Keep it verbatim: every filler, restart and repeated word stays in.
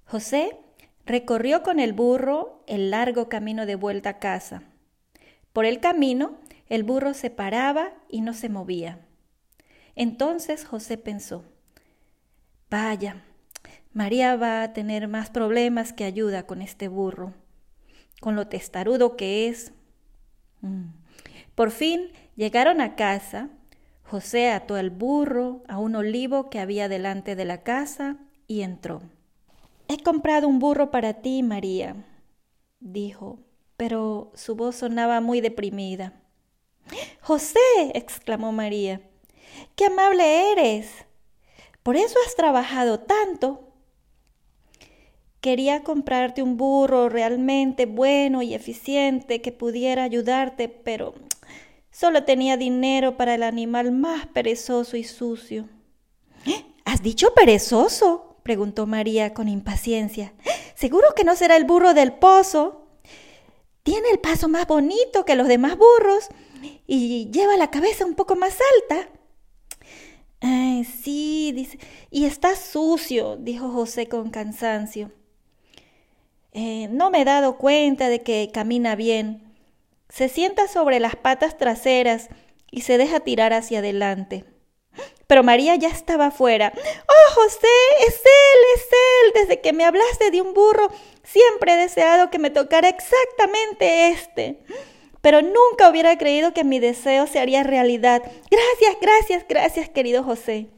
José recorrió con el burro el largo camino de vuelta a casa. Por el camino, el burro se paraba y no se movía. Entonces José pensó: vaya, María va a tener más problemas que ayuda con este burro, con lo testarudo que es. Mm. Por fin llegaron a casa. José ató al burro a un olivo que había delante de la casa y entró. «He comprado un burro para ti, María», dijo, pero su voz sonaba muy deprimida. «¡José!», exclamó María, «¡qué amable eres! ¿Por eso has trabajado tanto?» «Quería comprarte un burro realmente bueno y eficiente que pudiera ayudarte, pero solo tenía dinero para el animal más perezoso y sucio». «¿Has dicho perezoso?», preguntó María con impaciencia. «¿Seguro que no será el burro del pozo? Tiene el paso más bonito que los demás burros y lleva la cabeza un poco más alta». «Ay, sí», dice, «y está sucio», dijo José con cansancio. Eh, «no me he dado cuenta de que camina bien. Se sienta sobre las patas traseras y se deja tirar hacia adelante». Pero María ya estaba afuera. «¡Oh, José! ¡Es él! ¡Es él! Desde que me hablaste de un burro, siempre he deseado que me tocara exactamente este. Pero nunca hubiera creído que mi deseo se haría realidad. Gracias, gracias, gracias, querido José».